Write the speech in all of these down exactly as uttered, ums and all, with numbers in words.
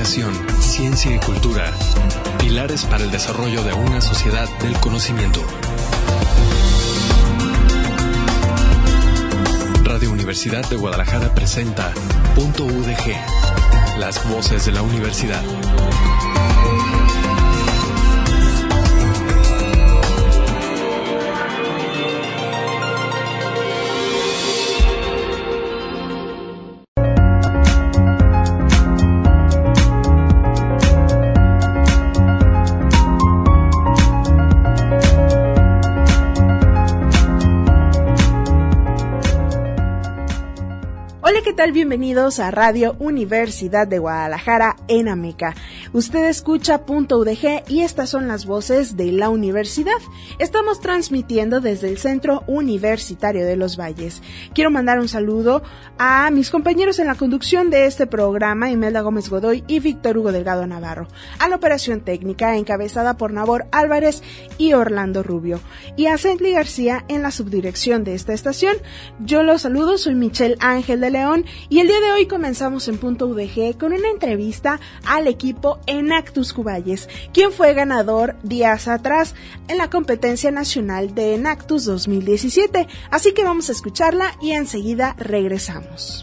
Educación, ciencia y cultura. Pilares para el desarrollo de una sociedad del conocimiento. Radio Universidad de Guadalajara presenta Punto U D G, las voces de la universidad. ¿Qué tal? Bienvenidos a Radio Universidad de Guadalajara en Ameca. Usted escucha Punto U D G y estas son las voces de la universidad. Estamos transmitiendo desde el Centro Universitario de los Valles. Quiero mandar un saludo a mis compañeros en la conducción de este programa, Imelda Gómez Godoy y Víctor Hugo Delgado Navarro, a la operación técnica encabezada por Nabor Álvarez y Orlando Rubio, y a Cently García en la subdirección de esta estación. Yo los saludo, soy Michelle Ángel de León. Y el día de hoy comenzamos en Punto U D G con una entrevista al equipo Enactus Cuballes, quien fue ganador días atrás en la competencia nacional de Enactus dos mil diecisiete. Así que vamos a escucharla y enseguida regresamos.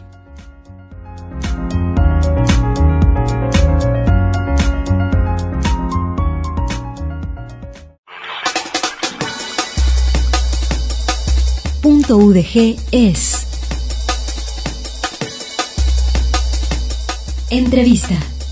Punto U D G es entrevista.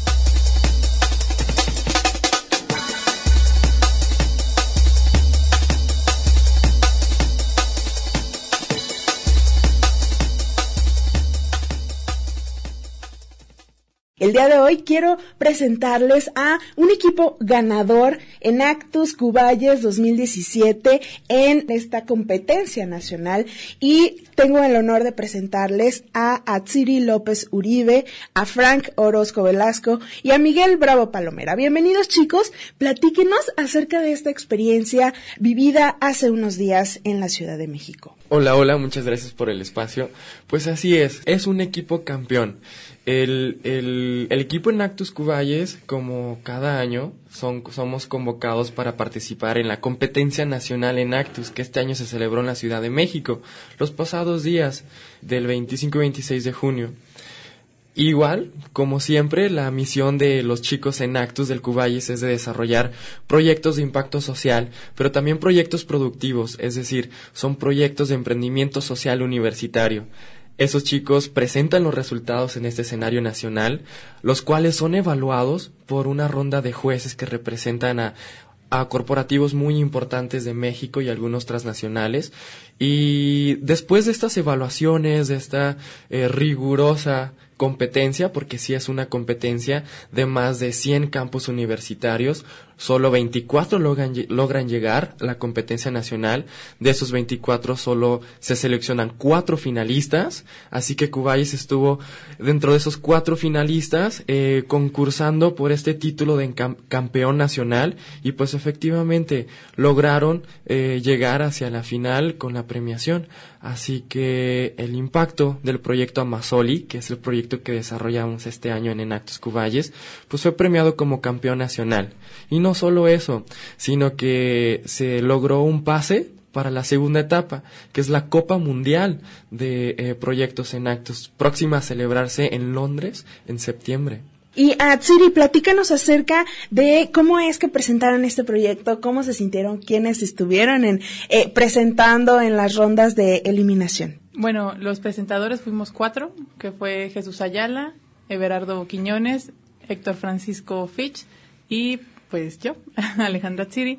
El día de hoy quiero presentarles a un equipo ganador Enactus Cuballes dos mil diecisiete en esta competencia nacional, y tengo el honor de presentarles a Atsiri López Uribe, a Frank Orozco Velasco y a Miguel Bravo Palomera. Bienvenidos, chicos, platíquenos acerca de esta experiencia vivida hace unos días en la Ciudad de México. Hola, hola, muchas gracias por el espacio. Pues así es, es un equipo campeón. El, el, el equipo Enactus Cuballes, como cada año, son, somos convocados para participar en la competencia nacional Enactus, que este año se celebró en la Ciudad de México, los pasados días del veinticinco y veintiséis de junio. Igual, como siempre, la misión de los chicos Enactus del Cuballes es de desarrollar proyectos de impacto social, pero también proyectos productivos, es decir, son proyectos de emprendimiento social universitario. Esos chicos presentan los resultados en este escenario nacional, los cuales son evaluados por una ronda de jueces que representan a, a corporativos muy importantes de México y algunos transnacionales. Y después de estas evaluaciones, de esta eh, rigurosa competencia, porque sí es una competencia de más de cien campus universitarios, solo veinticuatro logran, logran llegar a la competencia nacional. De esos veinticuatro solo se seleccionan cuatro finalistas, así que Cuballes estuvo dentro de esos cuatro finalistas eh, concursando por este título de cam- campeón nacional, y pues efectivamente lograron eh, llegar hacia la final con la premiación. Así que el impacto del proyecto Amazoli, que es el proyecto que desarrollamos este año en Enactus Cuballes, pues fue premiado como campeón nacional. Y no solo eso, sino que se logró un pase para la segunda etapa, que es la Copa Mundial de eh, Proyectos Enactus, próxima a celebrarse en Londres en septiembre. Y Atsiri, platícanos acerca de cómo es que presentaron este proyecto, cómo se sintieron quienes estuvieron en, eh, presentando en las rondas de eliminación. Bueno, los presentadores fuimos cuatro, que fue Jesús Ayala, Everardo Quiñones, Héctor Francisco Fitch y pues yo, Alejandra Atsiri.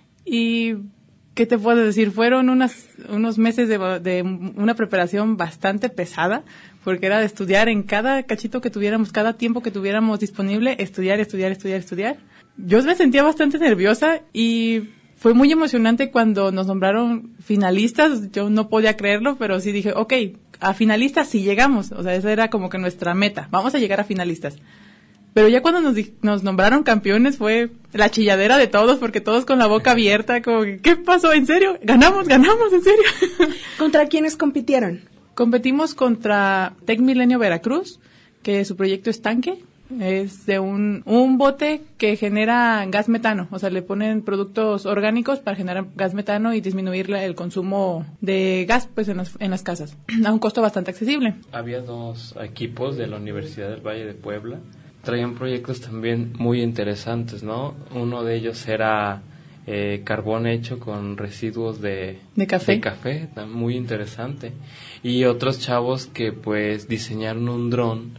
Y ¿qué te puedo decir? Fueron unas, unos meses de, de una preparación bastante pesada, porque era de estudiar en cada cachito que tuviéramos, cada tiempo que tuviéramos disponible, estudiar, estudiar, estudiar, estudiar. Yo me sentía bastante nerviosa y fue muy emocionante cuando nos nombraron finalistas. Yo no podía creerlo, pero sí dije, ok, a finalistas sí llegamos. O sea, esa era como que nuestra meta, vamos a llegar a finalistas. Pero ya cuando nos, nos nombraron campeones fue la chilladera de todos, porque todos con la boca abierta, como, ¿qué pasó? ¿En serio? ¿Ganamos? ¿Ganamos? ¿En serio? ¿Contra quiénes compitieron? Competimos contra Tec Milenio Veracruz, que su proyecto es Tanque, Es de un, un bote que genera gas metano, o sea, le ponen productos orgánicos para generar gas metano y disminuir la, el consumo de gas pues en las, en las casas, a un costo bastante accesible. Había dos equipos de la Universidad del Valle de Puebla, traían proyectos también muy interesantes, ¿no? Uno de ellos era eh, carbón hecho con residuos de, de café, de café, muy interesante, y otros chavos que pues diseñaron un dron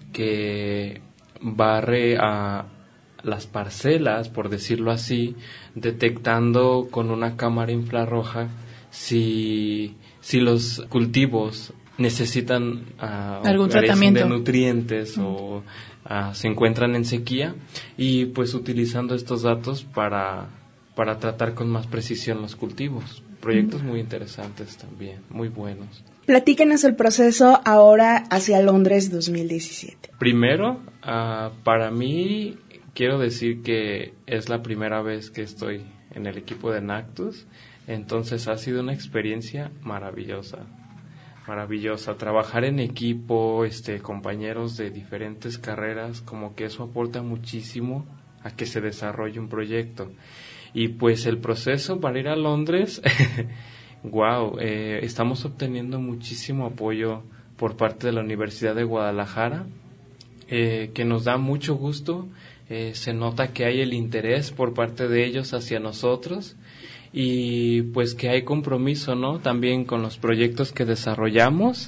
que barre a las parcelas, por decirlo así, detectando con una cámara infrarroja si, si los cultivos necesitan uh, algún tratamiento de nutrientes uh-huh. o uh, se encuentran en sequía, y pues utilizando estos datos para, para tratar con más precisión los cultivos. Proyectos uh-huh. muy interesantes también, muy buenos. Platíquenos el proceso ahora hacia Londres dos mil diecisiete. Primero, uh, para mí, quiero decir que es la primera vez que estoy en el equipo de Enactus, entonces ha sido una experiencia maravillosa, maravillosa. Trabajar en equipo, este, compañeros de diferentes carreras, como que eso aporta muchísimo a que se desarrolle un proyecto. Y pues el proceso para ir a Londres... Wow, eh, estamos obteniendo muchísimo apoyo por parte de la Universidad de Guadalajara, eh, que nos da mucho gusto. Eh, se nota que hay el interés por parte de ellos hacia nosotros y pues que hay compromiso, ¿no? También con los proyectos que desarrollamos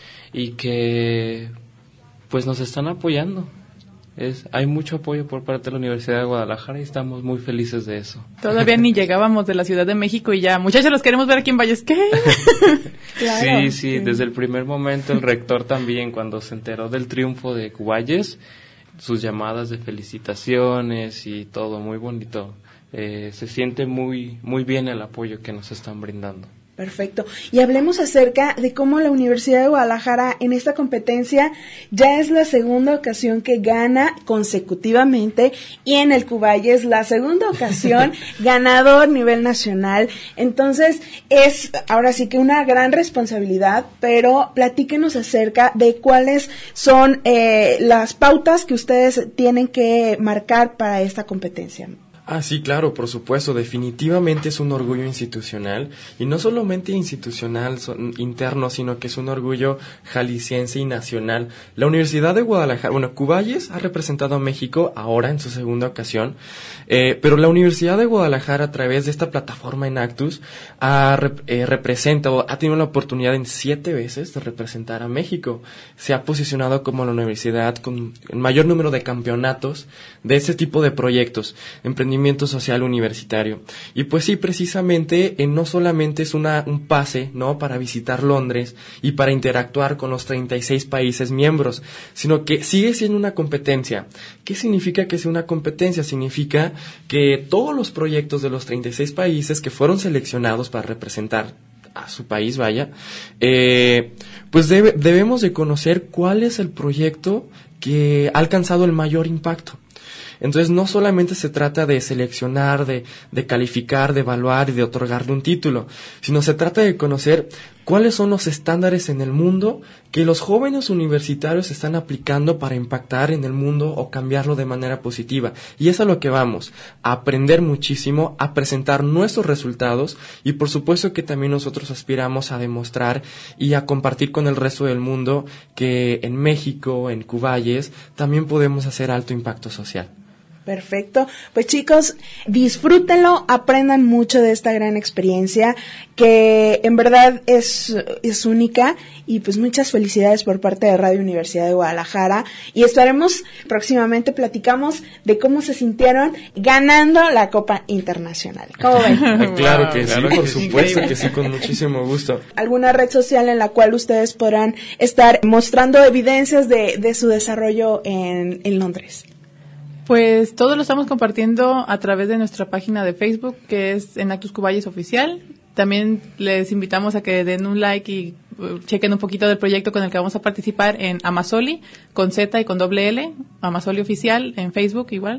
y que pues nos están apoyando. Es, hay mucho apoyo por parte de la Universidad de Guadalajara y estamos muy felices de eso. Todavía ni llegábamos de la Ciudad de México y ya, muchachos, los queremos ver aquí en Valles. ¿Qué? Claro, sí, sí, sí, desde el primer momento el rector también, cuando se enteró del triunfo de Cuballes, sus llamadas de felicitaciones y todo, muy bonito. Eh, se siente muy, muy bien el apoyo que nos están brindando. Perfecto. Y hablemos acerca de cómo la Universidad de Guadalajara en esta competencia ya es la segunda ocasión que gana consecutivamente, y en el Cuballes la segunda ocasión ganador a nivel nacional. Entonces es ahora sí que una gran responsabilidad, pero platíquenos acerca de cuáles son eh, las pautas que ustedes tienen que marcar para esta competencia. Ah, sí, claro, por supuesto, definitivamente es un orgullo institucional, y no solamente institucional, son, interno, sino que es un orgullo jalisciense y nacional. La Universidad de Guadalajara, bueno, Cuballes ha representado a México ahora en su segunda ocasión, eh, pero la Universidad de Guadalajara, a través de esta plataforma Enactus, ha, eh, representa o ha tenido la oportunidad en siete veces de representar a México. Se ha posicionado como la universidad con el mayor número de campeonatos de este tipo de proyectos, emprendimientos social universitario. Y pues sí, precisamente eh, no solamente es una un pase, ¿no?, para visitar Londres y para interactuar con los treinta y seis países miembros, sino que sigue siendo una competencia. ¿Qué significa que sea una competencia? Significa que todos los proyectos de los treinta y seis países que fueron seleccionados para representar a su país, vaya, eh, pues debe, debemos de conocer cuál es el proyecto que ha alcanzado el mayor impacto. Entonces, no solamente se trata de seleccionar, de, de calificar, de evaluar y de otorgarle un título, sino se trata de conocer cuáles son los estándares en el mundo que los jóvenes universitarios están aplicando para impactar en el mundo o cambiarlo de manera positiva. Y es a lo que vamos, a aprender muchísimo, a presentar nuestros resultados, y por supuesto que también nosotros aspiramos a demostrar y a compartir con el resto del mundo que en México, en Cuballes, también podemos hacer alto impacto social. Perfecto. Pues chicos, disfrútenlo, aprendan mucho de esta gran experiencia que en verdad es, es única, y pues muchas felicidades por parte de Radio Universidad de Guadalajara, y estaremos próximamente, platicamos de cómo se sintieron ganando la Copa Internacional. ¿Cómo ven? Claro que sí, Claro por que sí. supuesto que sí, con muchísimo gusto. ¿Alguna red social en la cual ustedes podrán estar mostrando evidencias de, de su desarrollo en, en Londres? Pues todo lo estamos compartiendo a través de nuestra página de Facebook, que es Enactus Cuballes Oficial. También les invitamos a que den un like y uh, chequen un poquito del proyecto con el que vamos a participar en Amazoli, con Z y con doble L, Amazoli Oficial, en Facebook igual.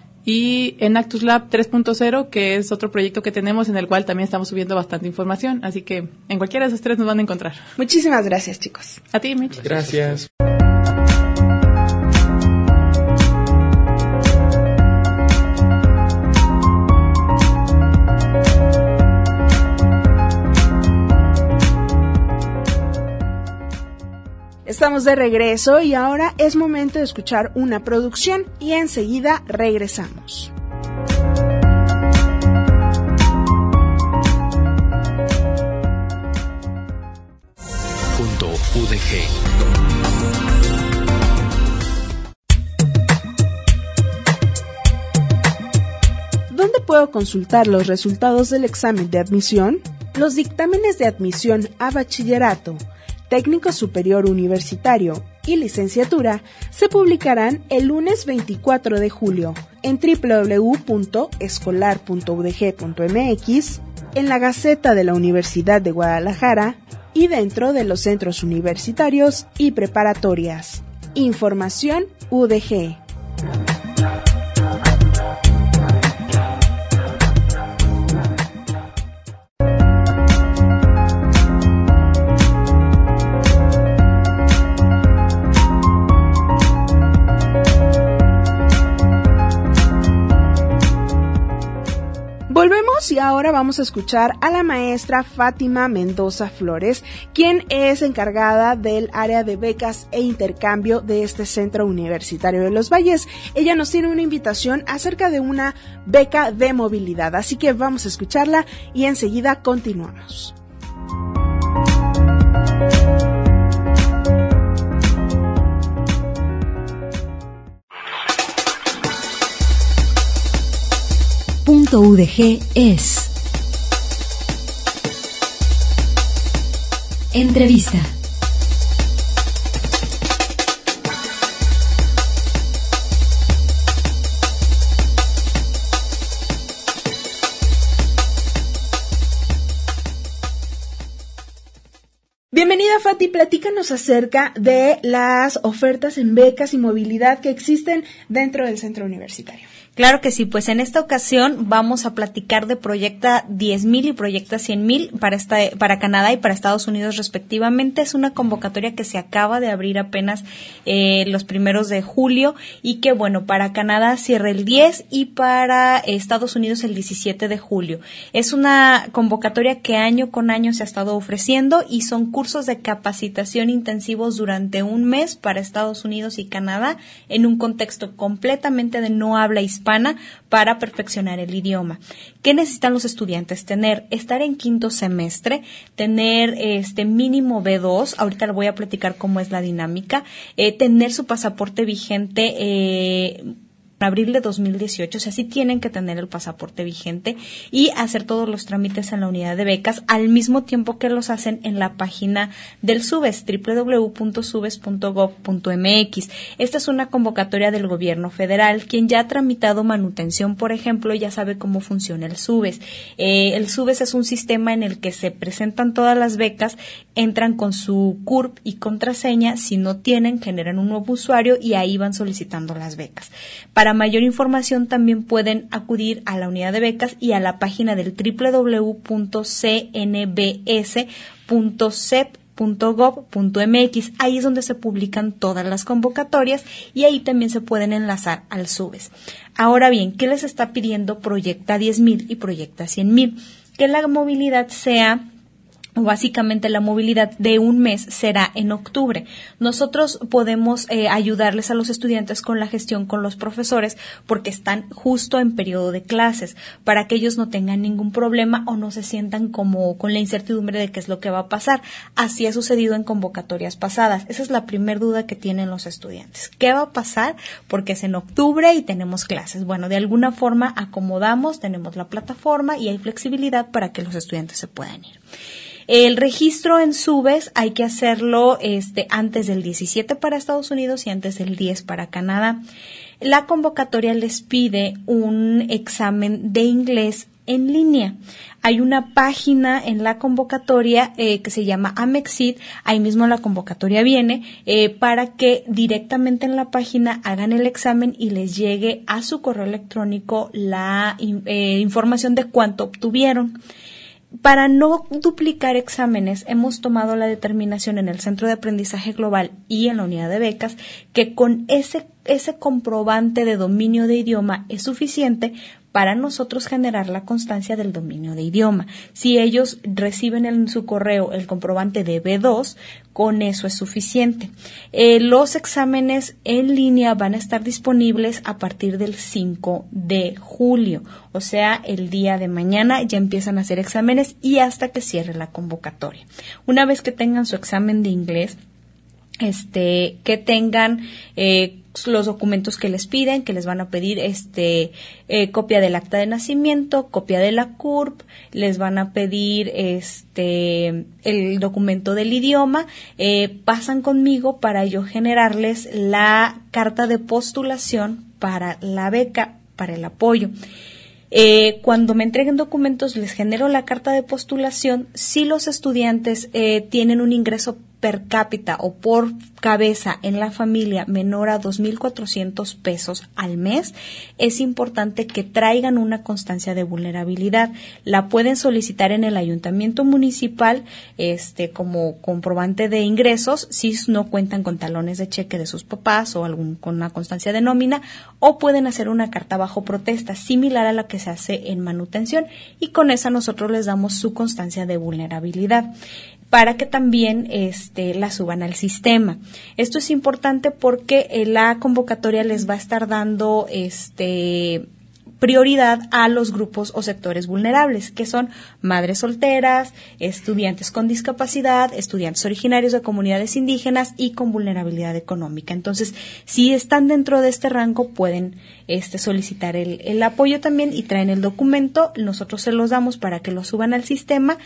Y Enactus Lab tres punto cero, que es otro proyecto que tenemos en el cual también estamos subiendo bastante información. Así que en cualquiera de esos tres nos van a encontrar. Muchísimas gracias, chicos. A ti, Mitch. Gracias. Estamos de regreso y ahora es momento de escuchar una producción y enseguida regresamos. Punto U D G. ¿Dónde puedo consultar los resultados del examen de admisión? Los dictámenes de admisión a bachillerato, técnico superior universitario y licenciatura se publicarán el lunes veinticuatro de julio en doble u doble u doble u punto escolar punto u d g punto m x, en la Gaceta de la Universidad de Guadalajara y dentro de los centros universitarios y preparatorias. Información U D G. Volvemos y ahora vamos a escuchar a la maestra Fátima Mendoza Flores, quien es encargada del área de becas e intercambio de este Centro Universitario de los Valles. Ella nos tiene una invitación acerca de una beca de movilidad, así que vamos a escucharla y enseguida continuamos. Punto U D G es entrevista. Bienvenida, Fati, platícanos acerca de las ofertas en becas y movilidad que existen dentro del centro universitario. Claro que sí, pues en esta ocasión vamos a platicar de Proyecta diez mil y Proyecta cien mil para esta, para Canadá y para Estados Unidos respectivamente. Es una convocatoria que se acaba de abrir apenas eh, los primeros de julio y que, bueno, para Canadá cierra el diez y para Estados Unidos el diecisiete de julio. Es una convocatoria que año con año se ha estado ofreciendo y son cursos de capacitación intensivos durante un mes para Estados Unidos y Canadá en un contexto completamente de no habla hispana para perfeccionar el idioma. ¿Qué necesitan los estudiantes? Tener, estar en quinto semestre, tener este mínimo B dos, ahorita le voy a platicar cómo es la dinámica, eh, tener su pasaporte vigente eh, en abril de dos mil dieciocho, o sea, sí tienen que tener el pasaporte vigente y hacer todos los trámites en la unidad de becas al mismo tiempo que los hacen en la página del SUBES, doble u doble u doble u punto subes punto gov punto m x. Esta es una convocatoria del gobierno federal. Quien ya ha tramitado manutención, por ejemplo, ya sabe cómo funciona el SUBES. Eh, el SUBES es un sistema en el que se presentan todas las becas, entran con su C U R P y contraseña, si no tienen, generan un nuevo usuario y ahí van solicitando las becas. Para mayor información también pueden acudir a la unidad de becas y a la página del doble u doble u doble u punto c n b s punto c e p punto gov punto m x. Ahí es donde se publican todas las convocatorias y ahí también se pueden enlazar al SUBES. Ahora bien, ¿qué les está pidiendo Proyecta diez mil y Proyecta cien mil? Que la movilidad sea... Básicamente la movilidad de un mes será en octubre. Nosotros podemos eh, ayudarles a los estudiantes con la gestión con los profesores porque están justo en periodo de clases para que ellos no tengan ningún problema o no se sientan como con la incertidumbre de qué es lo que va a pasar. Así ha sucedido en convocatorias pasadas. Esa es la primera duda que tienen los estudiantes. ¿Qué va a pasar? Porque es en octubre y tenemos clases. Bueno, de alguna forma acomodamos, tenemos la plataforma y hay flexibilidad para que los estudiantes se puedan ir. El registro en SUBES hay que hacerlo este, antes del diecisiete para Estados Unidos y antes del diez para Canadá. La convocatoria les pide un examen de inglés en línea. Hay una página en la convocatoria eh, que se llama Amexit, ahí mismo la convocatoria viene, eh, para que directamente en la página hagan el examen y les llegue a su correo electrónico la eh, información de cuánto obtuvieron. Para no duplicar exámenes, hemos tomado la determinación en el Centro de Aprendizaje Global y en la unidad de becas que con ese, ese comprobante de dominio de idioma es suficiente para nosotros generar la constancia del dominio de idioma. Si ellos reciben en su correo el comprobante de B dos, con eso es suficiente. Eh, los exámenes en línea van a estar disponibles a partir del cinco de julio, o sea, el día de mañana ya empiezan a hacer exámenes y hasta que cierre la convocatoria. Una vez que tengan su examen de inglés, este, que tengan eh, los documentos que les piden, que les van a pedir este eh, copia del acta de nacimiento, copia de la C U R P, les van a pedir este el documento del idioma, eh, pasan conmigo para yo generarles la carta de postulación para la beca, para el apoyo. Eh, cuando me entreguen documentos les genero la carta de postulación. Si los estudiantes eh, tienen un ingreso per cápita o por cabeza en la familia menor a dos mil cuatrocientos pesos al mes, es importante que traigan una constancia de vulnerabilidad. La pueden solicitar en el ayuntamiento municipal este como comprobante de ingresos si no cuentan con talones de cheque de sus papás o algún con una constancia de nómina, o pueden hacer una carta bajo protesta similar a la que se hace en manutención, y con esa nosotros les damos su constancia de vulnerabilidad para que también este, la suban al sistema. Esto es importante porque eh, la convocatoria les va a estar dando este prioridad a los grupos o sectores vulnerables, que son madres solteras, estudiantes con discapacidad, estudiantes originarios de comunidades indígenas y con vulnerabilidad económica. Entonces, si están dentro de este rango, pueden este, solicitar el, el apoyo también y traen el documento. Nosotros se los damos para que lo suban al sistema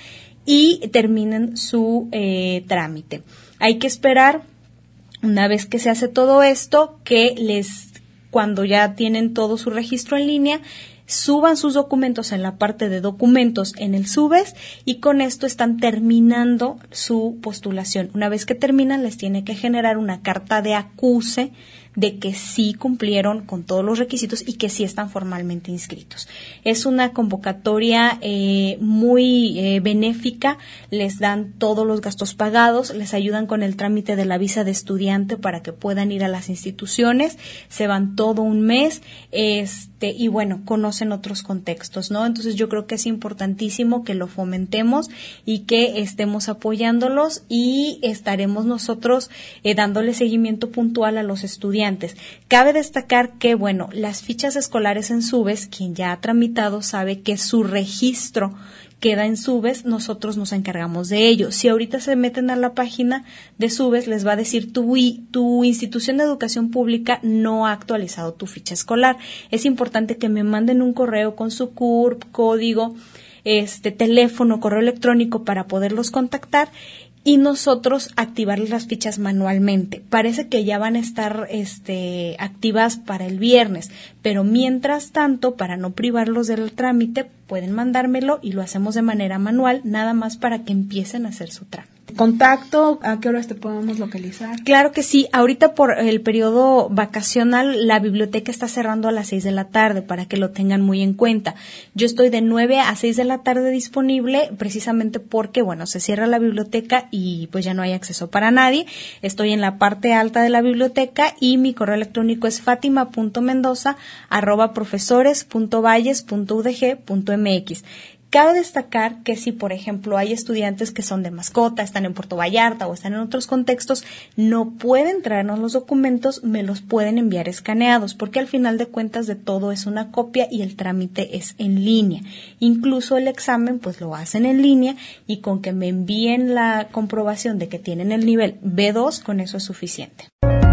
y terminen su eh, trámite. Hay que esperar, una vez que se hace todo esto, que les, cuando ya tienen todo su registro en línea, suban sus documentos en la parte de documentos en el SUBES, y con esto están terminando su postulación. Una vez que terminan, les tiene que generar una carta de acuse de que sí cumplieron con todos los requisitos y que sí están formalmente inscritos. Es una convocatoria eh, muy eh, benéfica, les dan todos los gastos pagados, les ayudan con el trámite de la visa de estudiante para que puedan ir a las instituciones, se van todo un mes, este, y bueno, conocen otros contextos, ¿no? Entonces yo creo que es importantísimo que lo fomentemos y que estemos apoyándolos, y estaremos nosotros eh, dándole seguimiento puntual a los estudiantes. Cabe destacar que, bueno, las fichas escolares en SUBES, quien ya ha tramitado sabe que su registro queda en SUBES, nosotros nos encargamos de ello. Si ahorita se meten a la página de SUBES, les va a decir tu, tu institución de educación pública no ha actualizado tu ficha escolar. Es importante que me manden un correo con su C U R P, código, este teléfono, correo electrónico para poderlos contactar y nosotros activarles las fichas manualmente. Parece que ya van a estar este, activas para el viernes, pero mientras tanto, para no privarlos del trámite, pueden mandármelo y lo hacemos de manera manual, nada más para que empiecen a hacer su trámite. ¿Contacto? ¿A qué horas te podemos localizar? Claro que sí. Ahorita por el periodo vacacional la biblioteca está cerrando a las seis de la tarde para que lo tengan muy en cuenta. Yo estoy de nueve a seis de la tarde disponible precisamente porque, bueno, se cierra la biblioteca y pues ya no hay acceso para nadie. Estoy en la parte alta de la biblioteca y mi correo electrónico es fatima punto mendoza arroba profesores punto valles punto u d g punto m x. Cabe destacar que si, por ejemplo, hay estudiantes que son de mascota, están en Puerto Vallarta o están en otros contextos, no pueden traernos los documentos, me los pueden enviar escaneados, porque al final de cuentas de todo es una copia y el trámite es en línea. Incluso el examen, pues lo hacen en línea y con que me envíen la comprobación de que tienen el nivel B dos, con eso es suficiente.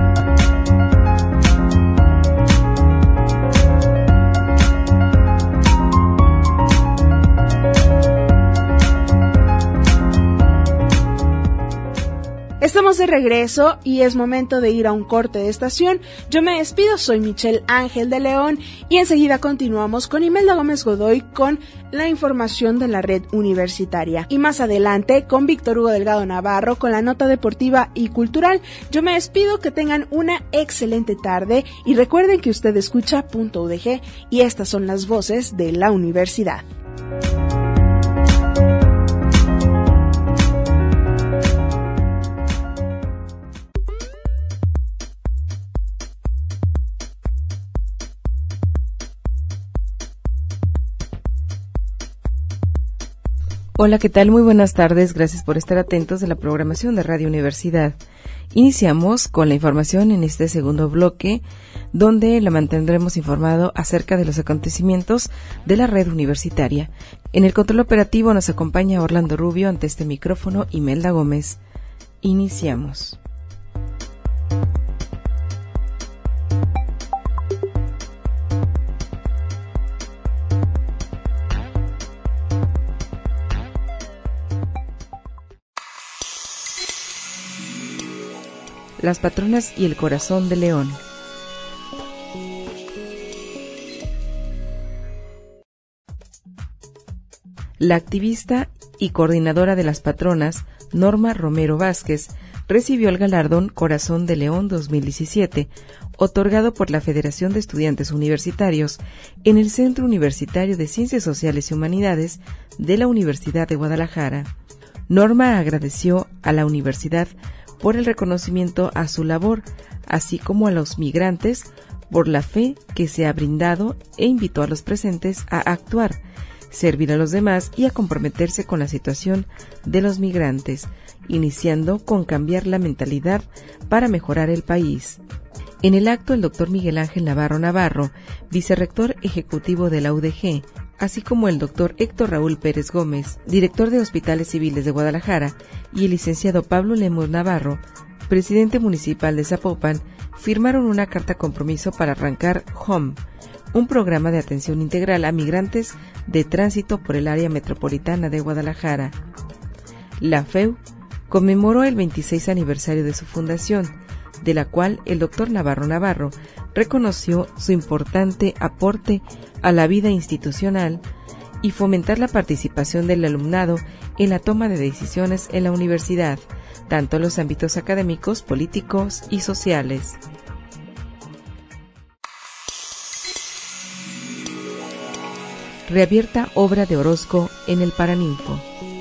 Estamos de regreso y es momento de ir a un corte de estación. Yo me despido, soy Michelle Ángel de León y enseguida continuamos con Imelda Gómez Godoy con la información de la red universitaria. Y más adelante con Víctor Hugo Delgado Navarro con la nota deportiva y cultural. Yo me despido, que tengan una excelente tarde y recuerden que usted escucha Punto U D G y estas son las voces de la universidad. Hola, ¿qué tal? Muy buenas tardes. Gracias por estar atentos de la programación de Radio Universidad. Iniciamos con la información en este segundo bloque, donde la mantendremos informado acerca de los acontecimientos de la red universitaria. En el control operativo nos acompaña Orlando Rubio, ante este micrófono Imelda Gómez. Iniciamos. Las patronas y el corazón de León. La activista y coordinadora de las patronas, Norma Romero Vázquez, recibió el galardón Corazón de León dos mil diecisiete, otorgado por la Federación de Estudiantes Universitarios en el Centro Universitario de Ciencias Sociales y Humanidades de la Universidad de Guadalajara. Norma agradeció a la universidad por el reconocimiento a su labor, así como a los migrantes por la fe que se ha brindado, e invitó a los presentes a actuar, servir a los demás y a comprometerse con la situación de los migrantes, iniciando con cambiar la mentalidad para mejorar el país. En el acto, el doctor Miguel Ángel Navarro Navarro, vicerrector ejecutivo de la U D G, así como el doctor Héctor Raúl Pérez Gómez, director de Hospitales Civiles de Guadalajara, y el licenciado Pablo Lemos Navarro, presidente municipal de Zapopan, firmaron una carta compromiso para arrancar Home, un programa de atención integral a migrantes de tránsito por el área metropolitana de Guadalajara. La F E U conmemoró el veintiséis aniversario de su fundación, de la cual el doctor Navarro Navarro reconoció su importante aporte a la vida institucional y fomentar la participación del alumnado en la toma de decisiones en la universidad, tanto en los ámbitos académicos, políticos y sociales. Reabierta obra de Orozco en el Paraninfo.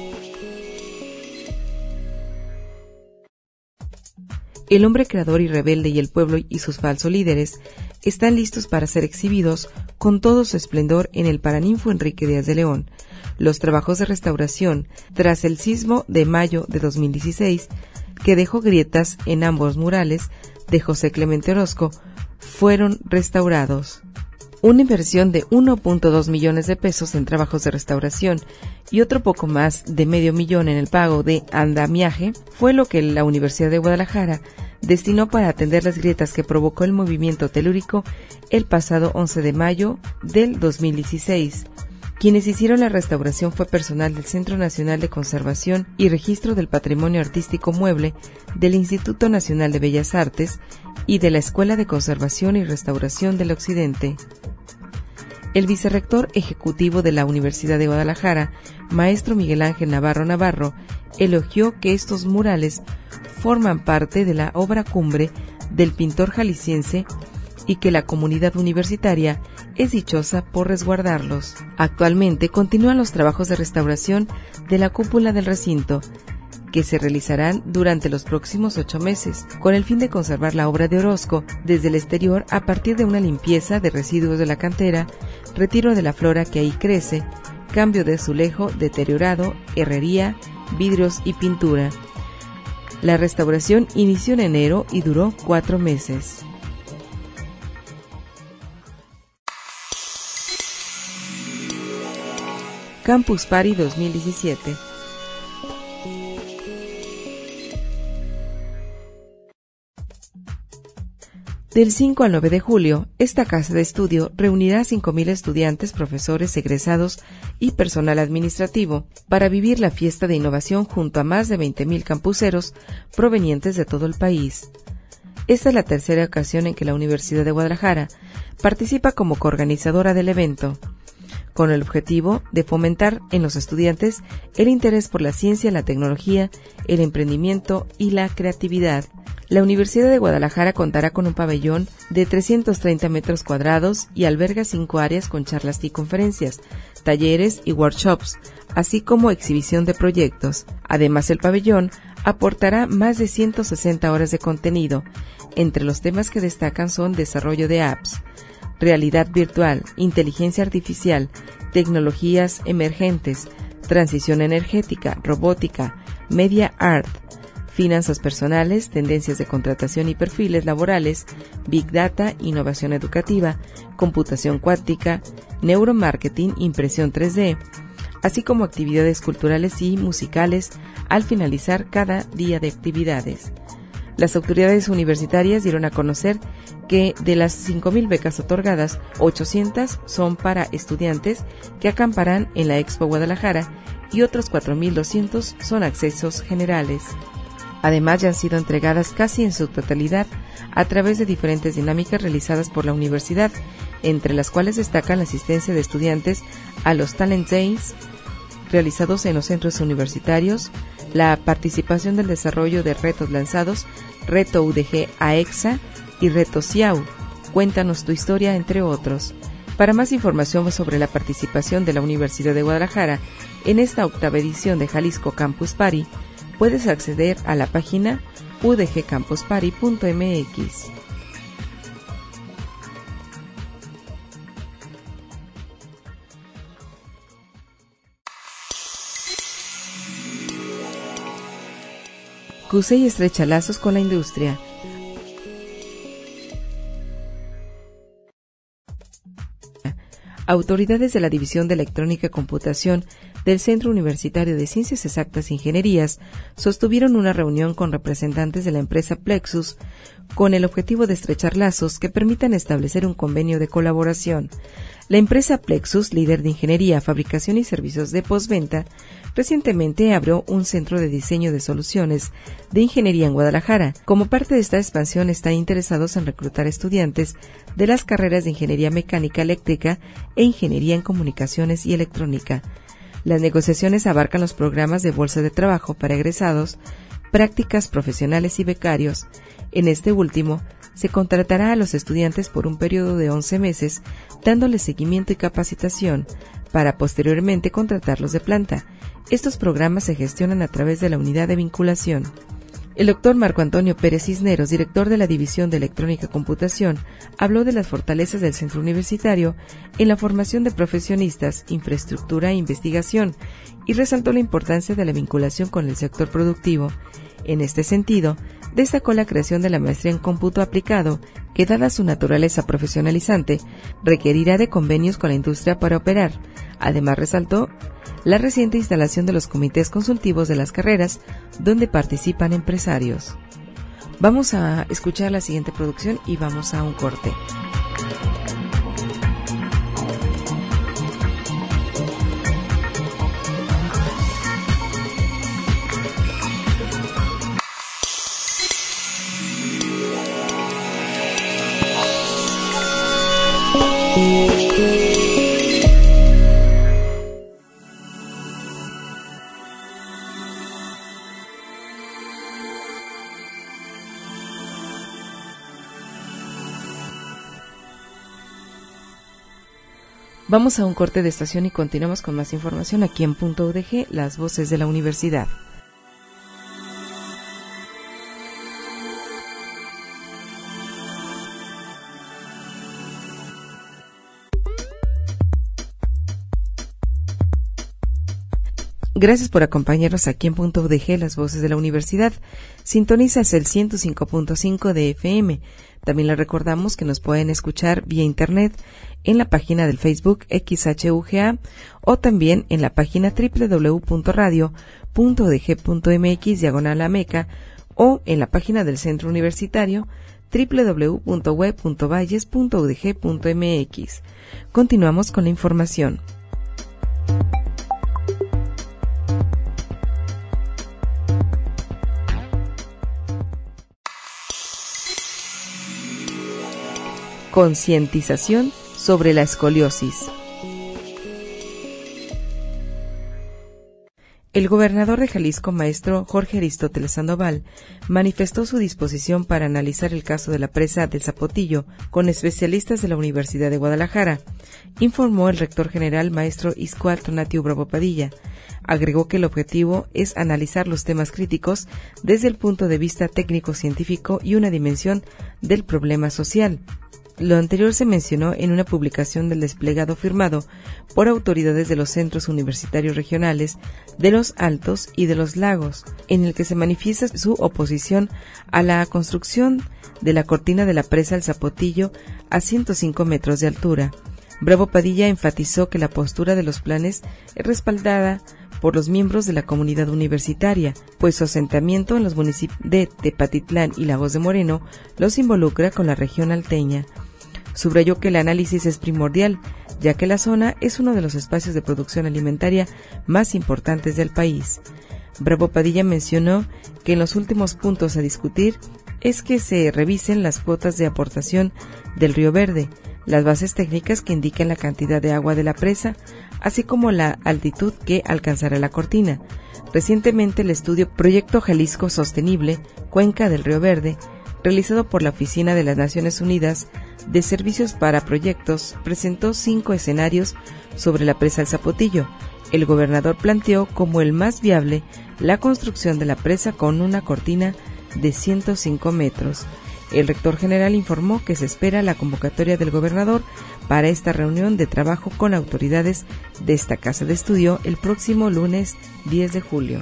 El hombre creador y rebelde y el pueblo y sus falsos líderes están listos para ser exhibidos con todo su esplendor en el Paraninfo Enrique Díaz de León. Los trabajos de restauración, tras el sismo de mayo de dos mil dieciséis, que dejó grietas en ambos murales de José Clemente Orozco, fueron restaurados. Una inversión de uno punto dos millones de pesos en trabajos de restauración y otro poco más de medio millón en el pago de andamiaje fue lo que la Universidad de Guadalajara destinó para atender las grietas que provocó el movimiento telúrico el pasado once de mayo del dos mil dieciséis. Quienes hicieron la restauración fue personal del Centro Nacional de Conservación y Registro del Patrimonio Artístico Mueble del Instituto Nacional de Bellas Artes y de la Escuela de Conservación y Restauración del Occidente. El vicerrector ejecutivo de la Universidad de Guadalajara, maestro Miguel Ángel Navarro Navarro, elogió que estos murales forman parte de la obra cumbre del pintor jalisciense y que la comunidad universitaria es dichosa por resguardarlos. Actualmente continúan los trabajos de restauración de la cúpula del recinto, que se realizarán durante los próximos ocho meses, con el fin de conservar la obra de Orozco desde el exterior a partir de una limpieza de residuos de la cantera, retiro de la flora que ahí crece, cambio de azulejo deteriorado, herrería, vidrios y pintura. La restauración inició en enero y duró cuatro meses. Campus Party dos mil diecisiete. Del cinco al nueve de julio, esta casa de estudio reunirá a cinco mil estudiantes, profesores, egresados y personal administrativo para vivir la fiesta de innovación junto a más de veinte mil campuseros provenientes de todo el país. Esta es la tercera ocasión en que la Universidad de Guadalajara participa como coorganizadora del evento, con el objetivo de fomentar en los estudiantes el interés por la ciencia, la tecnología, el emprendimiento y la creatividad. La Universidad de Guadalajara contará con un pabellón de trescientos treinta metros cuadrados y alberga cinco áreas con charlas y conferencias, talleres y workshops, así como exhibición de proyectos. Además, el pabellón aportará más de ciento sesenta horas de contenido. Entre los temas que destacan son desarrollo de apps, realidad virtual, inteligencia artificial, tecnologías emergentes, transición energética, robótica, media art, finanzas personales, tendencias de contratación y perfiles laborales, Big Data, innovación educativa, computación cuántica, neuromarketing, impresión tres D, así como actividades culturales y musicales al finalizar cada día de actividades. Las autoridades universitarias dieron a conocer que de las cinco mil becas otorgadas, ochocientas son para estudiantes que acamparán en la Expo Guadalajara y otros cuatro mil doscientos son accesos generales. Además, ya han sido entregadas casi en su totalidad a través de diferentes dinámicas realizadas por la universidad, entre las cuales destacan la asistencia de estudiantes a los Talent Days realizados en los centros universitarios, la participación del desarrollo de retos lanzados, Reto U D G A E X A y Reto C I A U, Cuéntanos tu historia, entre otros. Para más información sobre la participación de la Universidad de Guadalajara en esta octava edición de Jalisco Campus Party, puedes acceder a la página u d g campus party punto m x. C U S E I estrecha lazos con la industria. Autoridades de la División de Electrónica y Computación del Centro Universitario de Ciencias Exactas e Ingenierías sostuvieron una reunión con representantes de la empresa Plexus con el objetivo de estrechar lazos que permitan establecer un convenio de colaboración. La empresa Plexus, líder de ingeniería, fabricación y servicios de postventa, recientemente abrió un centro de diseño de soluciones de ingeniería en Guadalajara. Como parte de esta expansión, están interesados en reclutar estudiantes de las carreras de ingeniería mecánica eléctrica e ingeniería en comunicaciones y electrónica. Las negociaciones abarcan los programas de bolsa de trabajo para egresados, prácticas profesionales y becarios. En este último, se contratará a los estudiantes por un periodo de once meses, dándoles seguimiento y capacitación, para posteriormente contratarlos de planta. Estos programas se gestionan a través de la unidad de vinculación. El doctor Marco Antonio Pérez Cisneros, director de la División de Electrónica y Computación, habló de las fortalezas del centro universitario en la formación de profesionistas, infraestructura e investigación, y resaltó la importancia de la vinculación con el sector productivo. En este sentido, destacó la creación de la maestría en cómputo aplicado, que, dada su naturaleza profesionalizante, requerirá de convenios con la industria para operar. Además, resaltó la reciente instalación de los comités consultivos de las carreras, donde participan empresarios. Vamos a escuchar la siguiente producción y vamos a un corte. Vamos a un corte de estación y continuamos con más información aquí en Punto U D G, las voces de la universidad. Gracias por acompañarnos aquí en Punto U D G, las voces de la universidad. Sintonizas el ciento cinco punto cinco de F M. También les recordamos que nos pueden escuchar vía internet en la página del Facebook X H U G A o también en la página doble u doble u doble u punto radio punto u d g punto m x diagonal ameca o en la página del Centro Universitario doble u doble u doble u punto web punto valles punto u d g punto m x. Continuamos con la información. Concientización sobre la escoliosis. El gobernador de Jalisco, maestro Jorge Aristóteles Sandoval, manifestó su disposición para analizar el caso de la presa del Zapotillo con especialistas de la Universidad de Guadalajara, informó el rector general, maestro Iscual Tonatiuh Bravo Padilla. Agregó que el objetivo es analizar los temas críticos desde el punto de vista técnico-científico y una dimensión del problema social. Lo anterior se mencionó en una publicación del desplegado firmado por autoridades de los centros universitarios regionales de los Altos y de los Lagos, en el que se manifiesta su oposición a la construcción de la cortina de la presa El Zapotillo a ciento cinco metros de altura. Bravo Padilla enfatizó que la postura de los planes es respaldada por los miembros de la comunidad universitaria, pues su asentamiento en los municipios de Tepatitlán y Lagos de Moreno los involucra con la región alteña. Subrayó que el análisis es primordial, ya que la zona es uno de los espacios de producción alimentaria más importantes del país. Bravo Padilla mencionó que en los últimos puntos a discutir es que se revisen las cuotas de aportación del Río Verde, las bases técnicas que indican la cantidad de agua de la presa, así como la altitud que alcanzará la cortina. Recientemente el estudio Proyecto Jalisco Sostenible, Cuenca del Río Verde, realizado por la Oficina de las Naciones Unidas de Servicios para Proyectos, presentó cinco escenarios sobre la presa El Zapotillo. El gobernador planteó como el más viable la construcción de la presa con una cortina de ciento cinco metros. El rector general informó que se espera la convocatoria del gobernador para esta reunión de trabajo con autoridades de esta casa de estudio el próximo lunes diez de julio.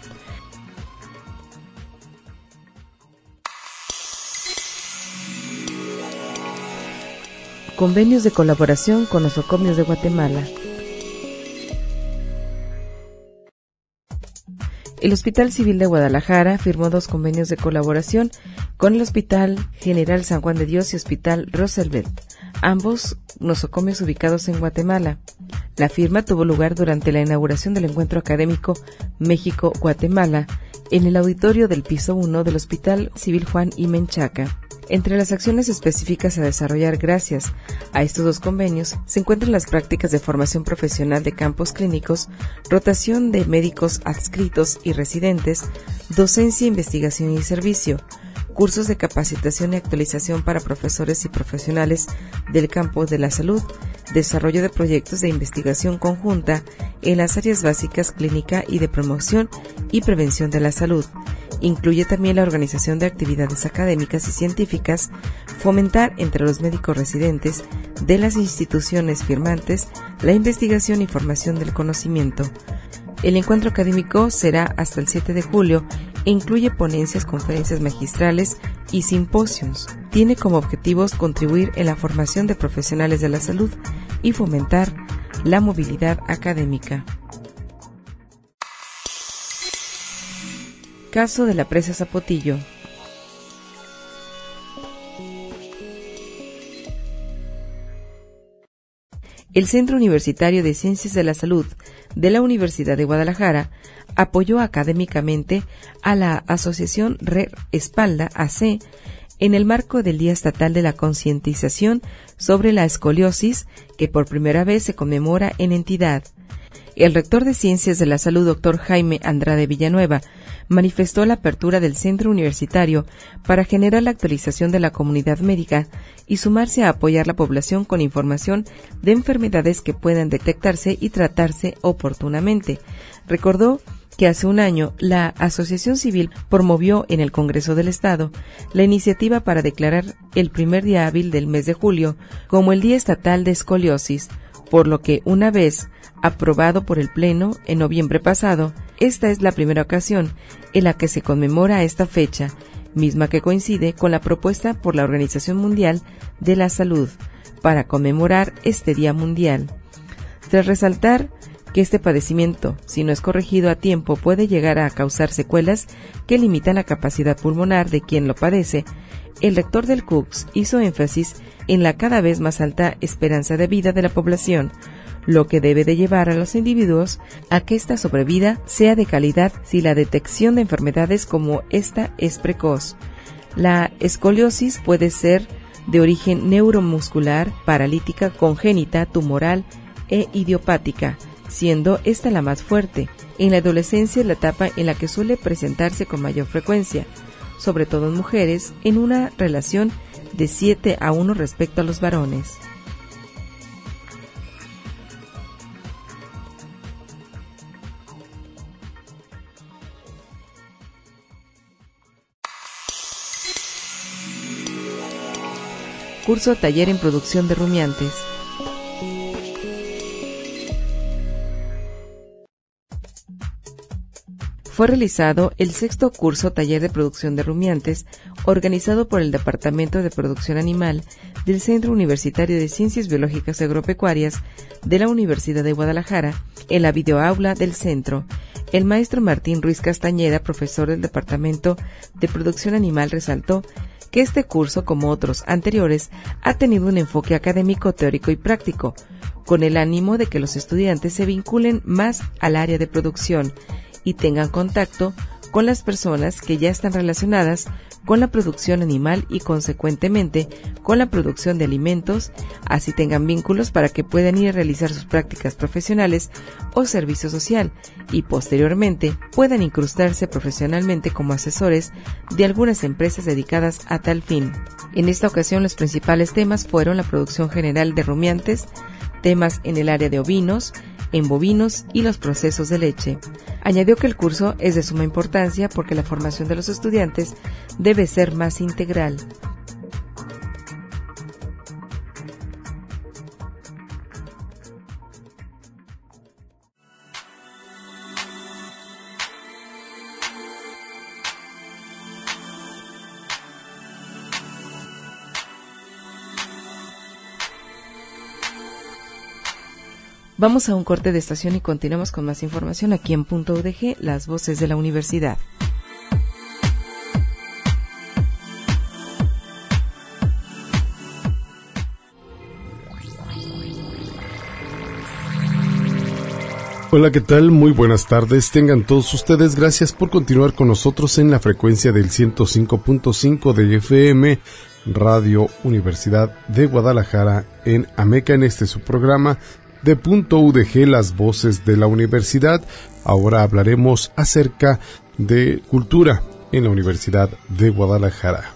Convenios de colaboración con nosocomios de Guatemala. El Hospital Civil de Guadalajara firmó dos convenios de colaboración con el Hospital General San Juan de Dios y Hospital Roosevelt, ambos nosocomios ubicados en Guatemala. La firma tuvo lugar durante la inauguración del encuentro académico México-Guatemala en el auditorio del piso uno del Hospital Civil Juan I. Menchaca. Entre las acciones específicas a desarrollar gracias a estos dos convenios se encuentran las prácticas de formación profesional de campos clínicos, rotación de médicos adscritos y residentes, docencia, investigación y servicio, cursos de capacitación y actualización para profesores y profesionales del campo de la salud, desarrollo de proyectos de investigación conjunta en las áreas básicas clínica y de promoción y prevención de la salud. Incluye también la organización de actividades académicas y científicas, fomentar entre los médicos residentes de las instituciones firmantes la investigación y formación del conocimiento. El encuentro académico será hasta el siete de julio e incluye ponencias, conferencias magistrales y simposios. Tiene como objetivos contribuir en la formación de profesionales de la salud y fomentar la movilidad académica. Caso de la presa Zapotillo. El Centro Universitario de Ciencias de la Salud de la Universidad de Guadalajara apoyó académicamente a la Asociación Red Espalda A C en el marco del Día Estatal de la Concientización sobre la Escoliosis, que por primera vez se conmemora en entidad. El rector de Ciencias de la Salud, doctor Jaime Andrade Villanueva, manifestó la apertura del centro universitario para generar la actualización de la comunidad médica y sumarse a apoyar la población con información de enfermedades que puedan detectarse y tratarse oportunamente. Recordó que hace un año la Asociación Civil promovió en el Congreso del Estado la iniciativa para declarar el primer día hábil del mes de julio como el Día Estatal de Escoliosis, por lo que una vez aprobado por el Pleno en noviembre pasado, esta es la primera ocasión en la que se conmemora esta fecha, misma que coincide con la propuesta por la Organización Mundial de la Salud para conmemorar este Día Mundial. Tras resaltar que este padecimiento, si no es corregido a tiempo, puede llegar a causar secuelas que limitan la capacidad pulmonar de quien lo padece, el rector del C U C S hizo énfasis en la cada vez más alta esperanza de vida de la población, lo que debe de llevar a los individuos a que esta sobrevida sea de calidad si la detección de enfermedades como esta es precoz. La escoliosis puede ser de origen neuromuscular, paralítica, congénita, tumoral e idiopática, siendo esta la más fuerte. En la adolescencia es la etapa en la que suele presentarse con mayor frecuencia, sobre todo en mujeres, en una relación de siete a uno respecto a los varones. curso Taller en Producción de Rumiantes. Fue realizado el sexto curso Taller de Producción de Rumiantes, organizado por el Departamento de Producción Animal del Centro Universitario de Ciencias Biológicas y Agropecuarias de la Universidad de Guadalajara, en la videoaula del centro. El maestro Martín Ruiz Castañeda, profesor del Departamento de Producción Animal, resaltó que este curso, como otros anteriores, ha tenido un enfoque académico, teórico y práctico, con el ánimo de que los estudiantes se vinculen más al área de producción y tengan contacto con las personas que ya están relacionadas con la producción animal y, consecuentemente, con la producción de alimentos, así tengan vínculos para que puedan ir a realizar sus prácticas profesionales o servicio social y, posteriormente, puedan incrustarse profesionalmente como asesores de algunas empresas dedicadas a tal fin. En esta ocasión, los principales temas fueron la producción general de rumiantes, temas en el área de ovinos, en bovinos y los procesos de leche. Añadió que el curso es de suma importancia porque la formación de los estudiantes debe ser más integral. Vamos a un corte de estación y continuamos con más información aquí en Punto U D G, las voces de la universidad. Hola, ¿qué tal? Muy buenas tardes. Tengan todos ustedes. Gracias por continuar con nosotros en la frecuencia del ciento cinco punto cinco de F M, Radio Universidad de Guadalajara en Ameca, en este su programa de Punto U D G, las voces de la universidad. Ahora hablaremos acerca de cultura en la Universidad de Guadalajara.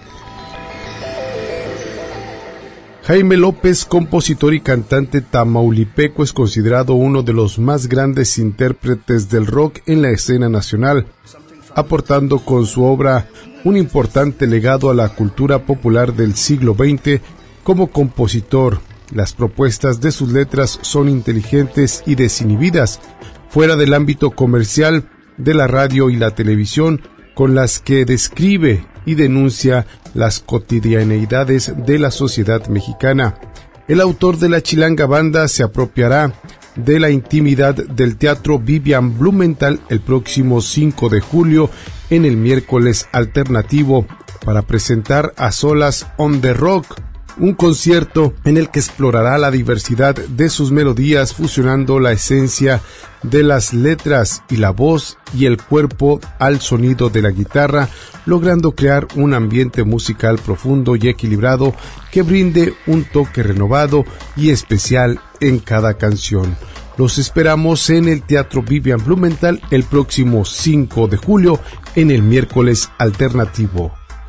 Jaime López, compositor y cantante tamaulipeco, es considerado uno de los más grandes intérpretes del rock en la escena nacional, aportando con su obra un importante legado a la cultura popular del siglo veinte. Como compositor, las propuestas de sus letras son inteligentes y desinhibidas, fuera del ámbito comercial de la radio y la televisión, con las que describe y denuncia las cotidianeidades de la sociedad mexicana. El autor de La Chilanga Banda se apropiará de la intimidad del Teatro Vivian Blumenthal el próximo cinco de julio en el miércoles alternativo para presentar A Solas on the Rock, un concierto en el que explorará la diversidad de sus melodías, fusionando la esencia de las letras y la voz y el cuerpo al sonido de la guitarra, logrando crear un ambiente musical profundo y equilibrado que brinde un toque renovado y especial en cada canción. Los esperamos en el Teatro Vivian Blumenthal el próximo cinco de julio en el miércoles alternativo.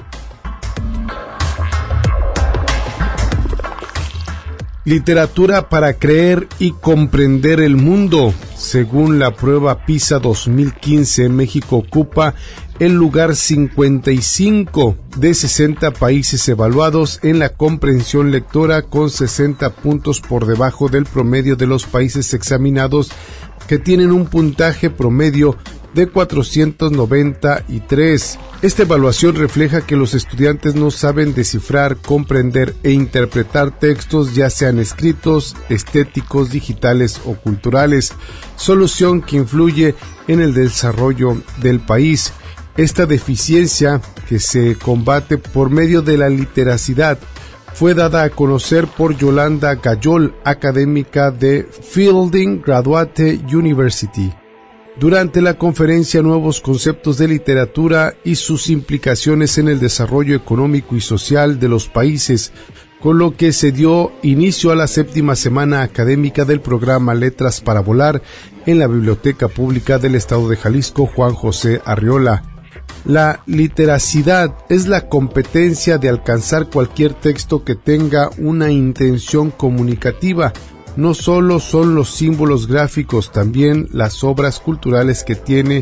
Literatura para creer y comprender el mundo. Según la prueba PISA dos mil quince, México ocupa el lugar cincuenta y cinco de sesenta países evaluados en la comprensión lectora, con sesenta puntos por debajo del promedio de los países examinados, que tienen un puntaje promedio de cuatrocientos noventa y tres. Esta evaluación refleja que los estudiantes no saben descifrar, comprender e interpretar textos, ya sean escritos, estéticos, digitales o culturales, solución que influye en el desarrollo del país. Esta deficiencia, que se combate por medio de la literacidad, fue dada a conocer por Yolanda Gayol, académica de Fielding Graduate University, durante la conferencia Nuevos Conceptos de Literatura y sus implicaciones en el desarrollo económico y social de los países, con lo que se dio inicio a la séptima semana académica del programa Letras para Volar en la Biblioteca Pública del Estado de Jalisco Juan José Arriola. La literacidad es la competencia de alcanzar cualquier texto que tenga una intención comunicativa. No solo son los símbolos gráficos, también las obras culturales que tiene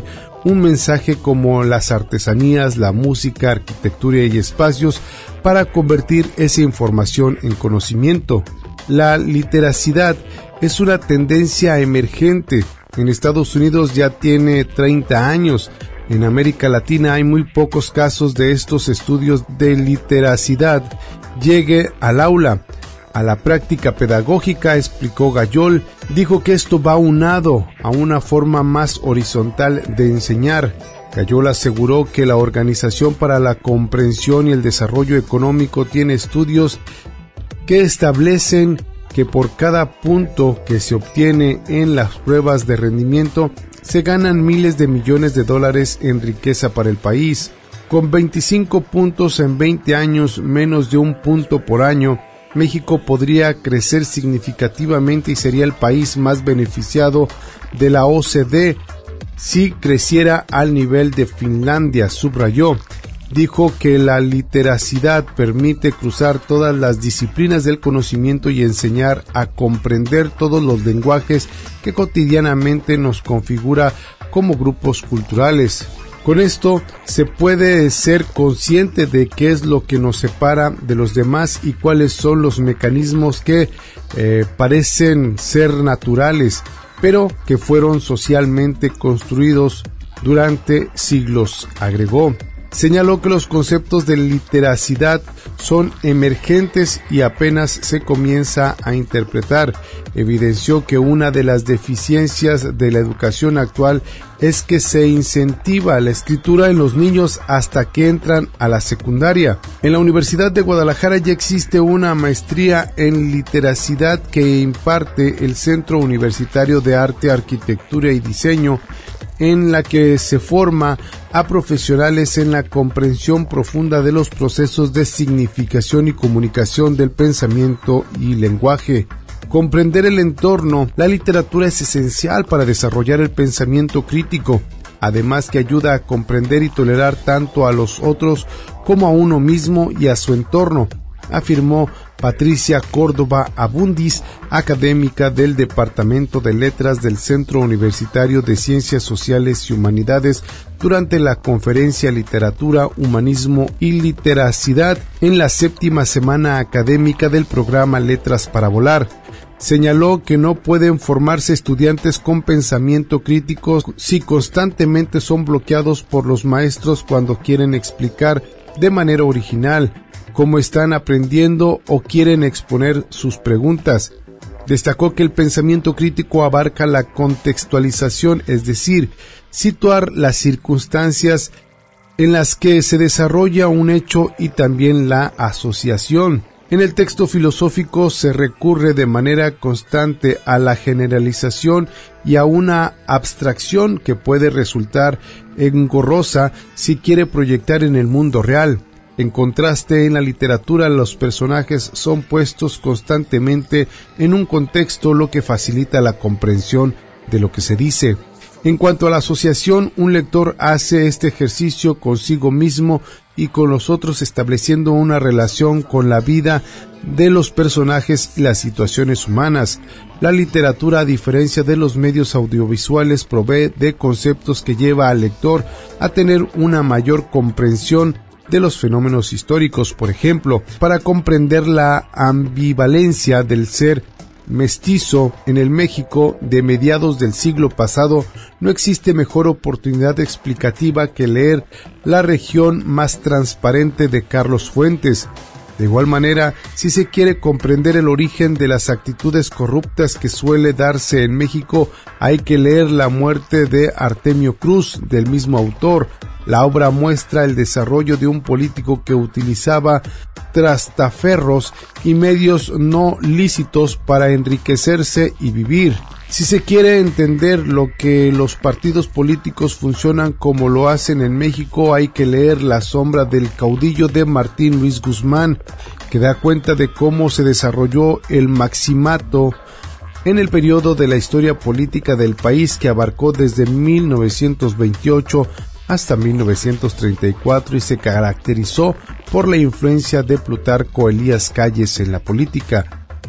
un mensaje como las artesanías, la música, arquitectura y espacios para convertir esa información en conocimiento. La literacidad es una tendencia emergente. En Estados Unidos ya tiene treinta años. En América Latina hay muy pocos casos de estos estudios de literacidad llegue al aula, a la práctica pedagógica, explicó Gayol. Dijo que esto va unado a una forma más horizontal de enseñar. Gayol aseguró que la Organización para la Comprensión y el Desarrollo Económico tiene estudios que establecen que por cada punto que se obtiene en las pruebas de rendimiento se ganan miles de millones de dólares en riqueza para el país. Con veinticinco puntos en veinte años, menos de un punto por año, México podría crecer significativamente y sería el país más beneficiado de la O C D si creciera al nivel de Finlandia, subrayó. Dijo que la literacidad permite cruzar todas las disciplinas del conocimiento y enseñar a comprender todos los lenguajes que cotidianamente nos configura como grupos culturales. Con esto se puede ser consciente de qué es lo que nos separa de los demás y cuáles son los mecanismos que eh, parecen ser naturales, pero que fueron socialmente construidos durante siglos, agregó. Señaló que los conceptos de literacidad son emergentes y apenas se comienza a interpretar. Evidenció que una de las deficiencias de la educación actual es que se incentiva la escritura en los niños hasta que entran a la secundaria. En la Universidad de Guadalajara ya existe una maestría en literacidad que imparte el Centro Universitario de Arte, Arquitectura y Diseño, en la que se forma a profesionales en la comprensión profunda de los procesos de significación y comunicación del pensamiento y lenguaje. Comprender el entorno, la literatura es esencial para desarrollar el pensamiento crítico, además que ayuda a comprender y tolerar tanto a los otros como a uno mismo y a su entorno, afirmó Patricia Córdoba Abundis, académica del Departamento de Letras del Centro Universitario de Ciencias Sociales y Humanidades, durante la conferencia Literatura, Humanismo y Literacidad en la séptima semana académica del programa Letras para Volar. Señaló que no pueden formarse estudiantes con pensamiento crítico si constantemente son bloqueados por los maestros cuando quieren explicar de manera original cómo están aprendiendo o quieren exponer sus preguntas. Destacó que el pensamiento crítico abarca la contextualización, es decir, situar las circunstancias en las que se desarrolla un hecho y también la asociación. En el texto filosófico se recurre de manera constante a la generalización y a una abstracción que puede resultar engorrosa si quiere proyectar en el mundo real. En contraste, en la literatura los personajes son puestos constantemente en un contexto, lo que facilita la comprensión de lo que se dice. En cuanto a la asociación, un lector hace este ejercicio consigo mismo y con los otros, estableciendo una relación con la vida de los personajes y las situaciones humanas. La literatura, a diferencia de los medios audiovisuales, provee de conceptos que lleva al lector a tener una mayor comprensión de los fenómenos históricos. Por ejemplo, para comprender la ambivalencia del ser mestizo en el México de mediados del siglo pasado, no existe mejor oportunidad explicativa que leer La región más transparente de Carlos Fuentes. De igual manera, si se quiere comprender el origen de las actitudes corruptas que suele darse en México, hay que leer La muerte de Artemio Cruz, del mismo autor. La obra muestra el desarrollo de un político que utilizaba trastaferros y medios no lícitos para enriquecerse y vivir. Si se quiere entender lo que los partidos políticos funcionan como lo hacen en México, hay que leer La sombra del caudillo de Martín Luis Guzmán, que da cuenta de cómo se desarrolló el maximato en el periodo de la historia política del país, que abarcó desde mil novecientos veintiocho hasta mil novecientos treinta y cuatro y se caracterizó por la influencia de Plutarco Elías Calles en la política.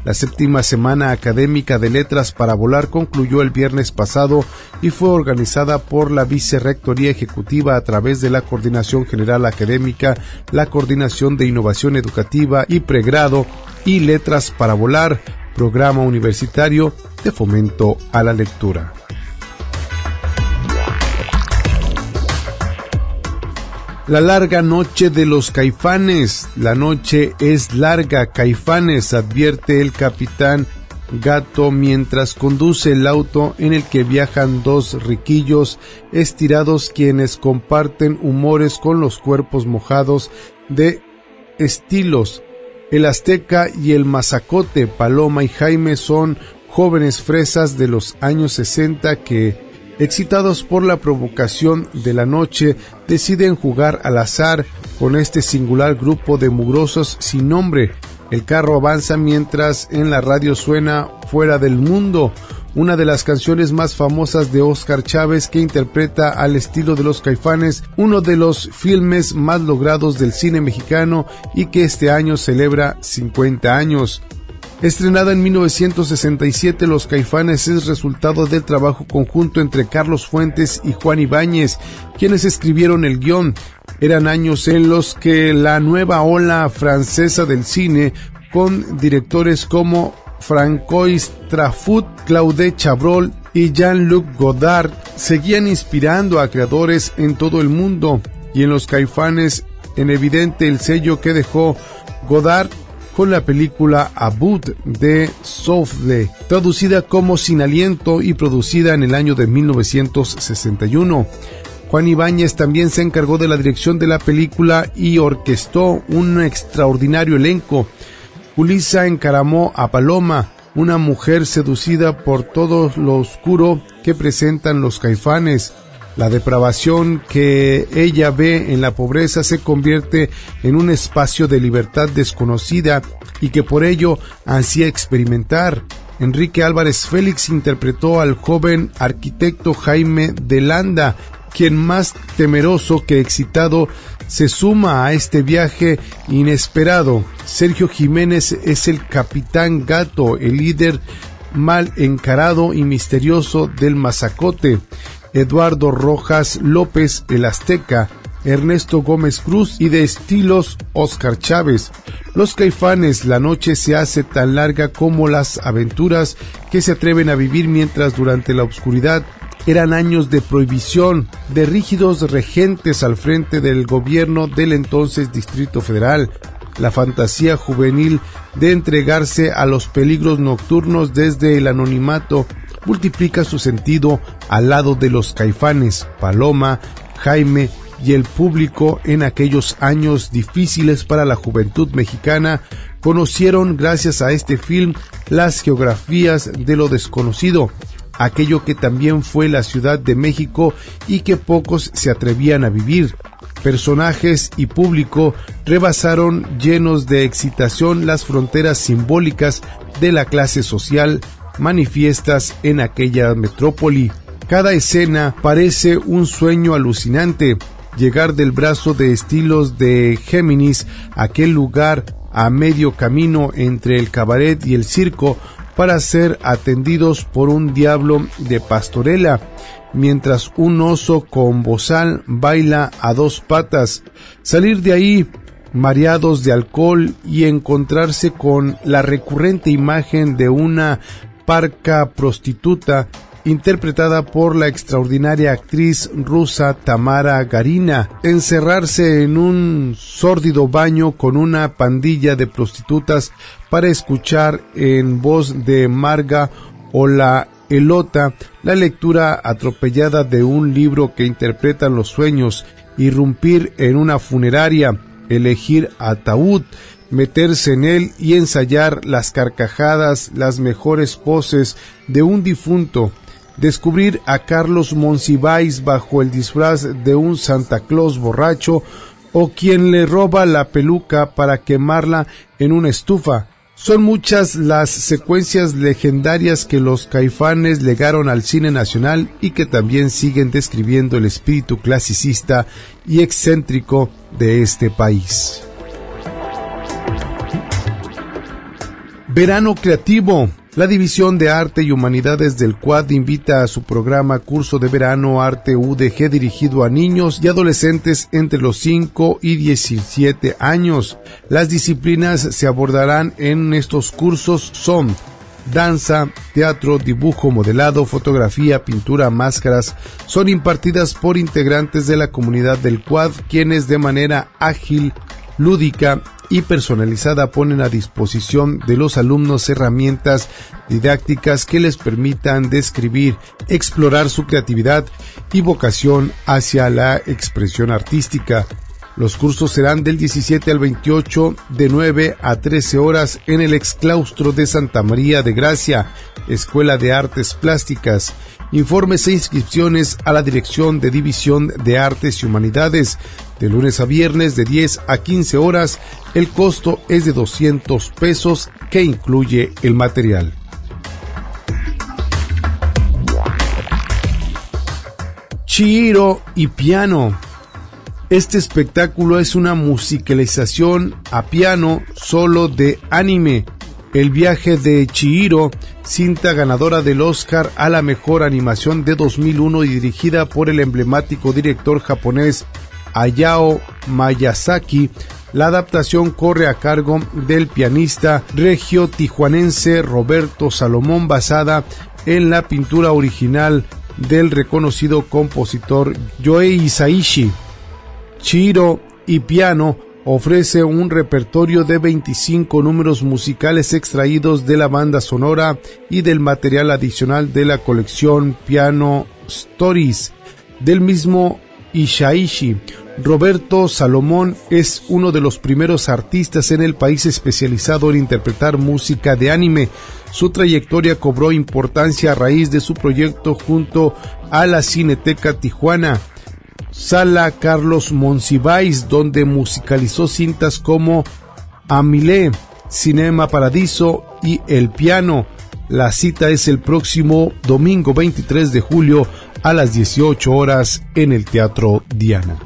La séptima Semana Académica de Letras para Volar concluyó el viernes pasado y fue organizada por la Vicerrectoría Ejecutiva a través de la Coordinación General Académica, la Coordinación de Innovación Educativa y Pregrado y Letras para Volar, Programa Universitario de Fomento a la Lectura. La larga noche de los Caifanes. La noche es larga, Caifanes, advierte el capitán Gato mientras conduce el auto en el que viajan dos riquillos estirados quienes comparten humores con los cuerpos mojados de estilos. El Azteca y el Mazacote. Paloma y Jaime son jóvenes fresas de los años sesenta que, excitados por la provocación de la noche, deciden jugar al azar con este singular grupo de mugrosos sin nombre. El carro avanza mientras en la radio suena Fuera del Mundo, una de las canciones más famosas de Óscar Chávez, que interpreta al estilo de los Caifanes, uno de los filmes más logrados del cine mexicano y que este año celebra cincuenta años. Estrenada en mil novecientos sesenta y siete, Los Caifanes es resultado del trabajo conjunto entre Carlos Fuentes y Juan Ibáñez, quienes escribieron el guión. Eran años en los que la nueva ola francesa del cine, con directores como Francois Truffaut, Claude Chabrol y Jean-Luc Godard, seguían inspirando a creadores en todo el mundo, y en Los Caifanes en evidente el sello que dejó Godard con la película A Bout de Souffle, traducida como Sin Aliento y producida en el año de mil novecientos sesenta y uno. Juan Ibáñez también se encargó de la dirección de la película y orquestó un extraordinario elenco. Julissa encaramó a Paloma, una mujer seducida por todo lo oscuro que presentan los Caifanes. La depravación que ella ve en la pobreza se convierte en un espacio de libertad desconocida y que por ello ansía experimentar. Enrique Álvarez Félix interpretó al joven arquitecto Jaime de Landa, quien más temeroso que excitado se suma a este viaje inesperado. Sergio Jiménez es el capitán Gato, el líder mal encarado y misterioso del Mazacote. Eduardo Rojas López, el Azteca, Ernesto Gómez Cruz y de estilos Óscar Chávez. Los Caifanes, la noche se hace tan larga como las aventuras que se atreven a vivir mientras durante la oscuridad eran años de prohibición, de rígidos regentes al frente del gobierno del entonces Distrito Federal. La fantasía juvenil de entregarse a los peligros nocturnos desde el anonimato multiplica su sentido al lado de los Caifanes, Paloma, Jaime y el público en aquellos años difíciles para la juventud mexicana. Conocieron gracias a este film las geografías de lo desconocido, aquello que también fue la Ciudad de México y que pocos se atrevían a vivir. Personajes y público rebasaron llenos de excitación las fronteras simbólicas de la clase social manifiestas en aquella metrópoli. Cada escena parece un sueño alucinante. Llegar del brazo de estilos de Géminis a aquel lugar a medio camino entre el cabaret y el circo para ser atendidos por un diablo de pastorela, mientras un oso con bozal baila a dos patas. Salir de ahí mareados de alcohol y encontrarse con la recurrente imagen de una parca prostituta interpretada por la extraordinaria actriz rusa Tamara Garina, encerrarse en un sórdido baño con una pandilla de prostitutas para escuchar en voz de Marga o la Elota la lectura atropellada de un libro que interpreta los sueños, irrumpir en una funeraria, elegir ataúd, meterse en él y ensayar las carcajadas, las mejores poses de un difunto, descubrir a Carlos Monsiváis bajo el disfraz de un Santa Claus borracho o quien le roba la peluca para quemarla en una estufa. Son muchas las secuencias legendarias que los Caifanes legaron al cine nacional y que también siguen describiendo el espíritu clasicista y excéntrico de este país. Verano Creativo. La División de Arte y Humanidades del C U A D invita a su programa Curso de Verano Arte U D G dirigido a niños y adolescentes entre los cinco y diecisiete años. Las disciplinas se abordarán en estos cursos son danza, teatro, dibujo, modelado, fotografía, pintura, máscaras. Son impartidas por integrantes de la comunidad del C U A D, quienes de manera ágil, lúdica y personalizada ponen a disposición de los alumnos herramientas didácticas que les permitan describir, explorar su creatividad y vocación hacia la expresión artística. Los cursos serán del diecisiete al veintiocho, de nueve a trece horas en el exclaustro de Santa María de Gracia, Escuela de Artes Plásticas. Informes e inscripciones a la Dirección de División de Artes y Humanidades, de lunes a viernes de diez a quince horas. El costo es de doscientos pesos, que incluye el material. Chihiro y piano. Este espectáculo es una musicalización a piano solo de anime. El viaje de Chihiro, cinta ganadora del Oscar a la mejor animación de dos mil uno y dirigida por el emblemático director japonés Hayao Miyazaki. La adaptación corre a cargo del pianista regio tijuanense Roberto Salomón, basada en la pintura original del reconocido compositor Yohei Hisaishi. Chihiro y piano ofrece un repertorio de veinticinco números musicales extraídos de la banda sonora y del material adicional de la colección Piano Stories del mismo Hisaishi. Roberto Salomón es uno de los primeros artistas en el país especializado en interpretar música de anime. Su trayectoria cobró importancia a raíz de su proyecto junto a la Cineteca Tijuana, Sala Carlos Monsiváis, donde musicalizó cintas como Amilé, Cinema Paradiso y El Piano. La cita es el próximo domingo veintitrés de julio a las dieciocho horas en el Teatro Diana.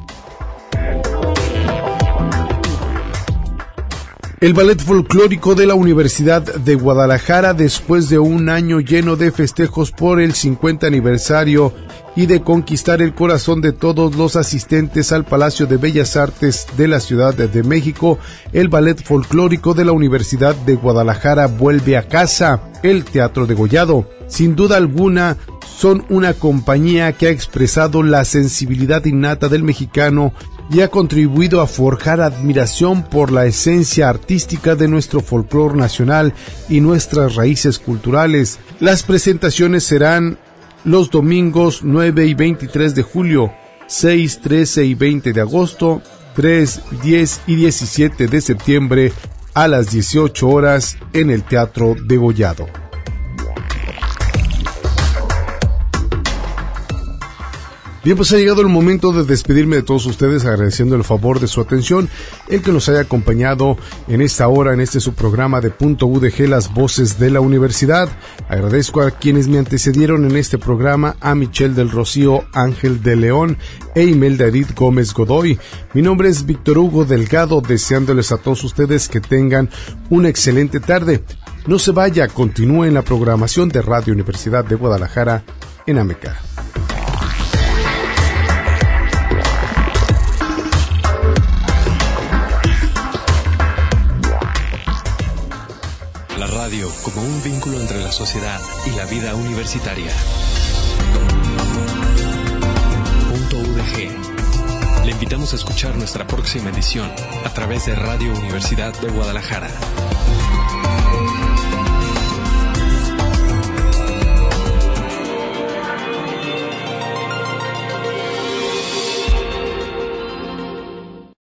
El Ballet Folclórico de la Universidad de Guadalajara, después de un año lleno de festejos por el cincuenta aniversario y de conquistar el corazón de todos los asistentes al Palacio de Bellas Artes de la Ciudad de México, el Ballet Folclórico de la Universidad de Guadalajara vuelve a casa, el Teatro Degollado. Sin duda alguna, son una compañía que ha expresado la sensibilidad innata del mexicano y ha contribuido a forjar admiración por la esencia artística de nuestro folclore nacional y nuestras raíces culturales. Las presentaciones serán los domingos nueve y veintitrés de julio, seis, trece y veinte de agosto, tres, diez y diecisiete de septiembre a las dieciocho horas en el Teatro Degollado. Bien, pues ha llegado el momento de despedirme de todos ustedes, agradeciendo el favor de su atención, el que nos haya acompañado en esta hora, en este subprograma de Punto U D G, las voces de la universidad. Agradezco a quienes me antecedieron en este programa, a Michelle del Rocío Ángel de León e Imelda Edith Gómez Godoy. Mi nombre es Víctor Hugo Delgado, deseándoles a todos ustedes que tengan una excelente tarde. No se vaya, continúe en la programación de Radio Universidad de Guadalajara en Ameca. La radio como un vínculo entre la sociedad y la vida universitaria. Punto U D G. Le invitamos a escuchar nuestra próxima edición a través de Radio Universidad de Guadalajara.